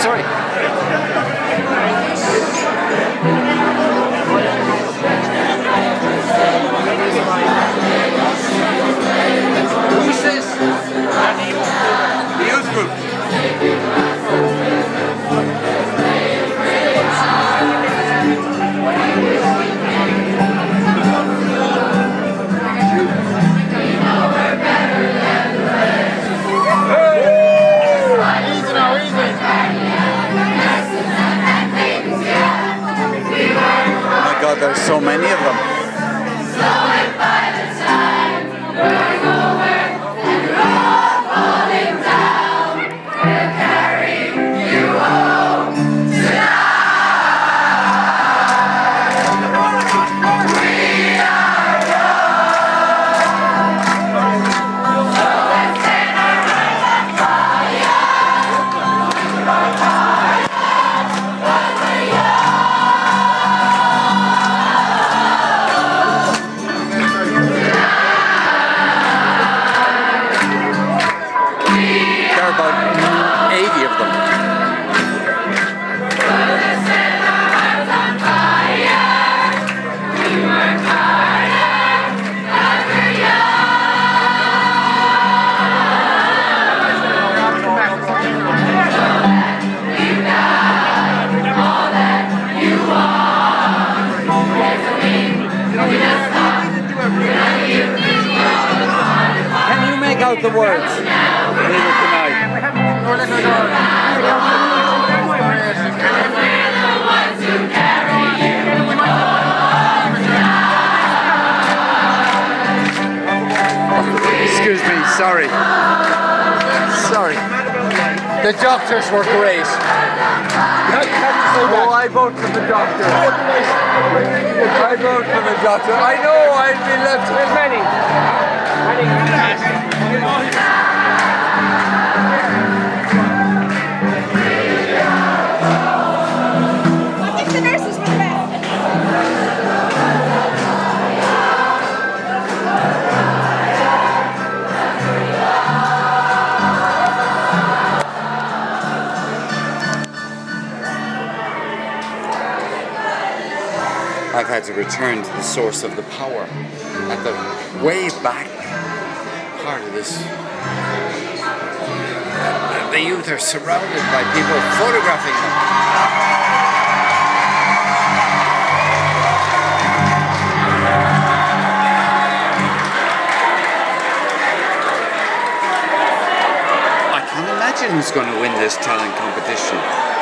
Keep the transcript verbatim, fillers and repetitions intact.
sorry. Who's this? The youth group. God, there's so many of them. eighty of them. Can you make out the words? Neither can I. Excuse me, sorry. Sorry. The doctors were great. Oh, I vote for the doctor. I vote for the doctor. I know I've been left with many. I've had to return to the source of the power at the way back part of this. The youth are surrounded by people photographing them. I can't imagine who's going to win this talent competition.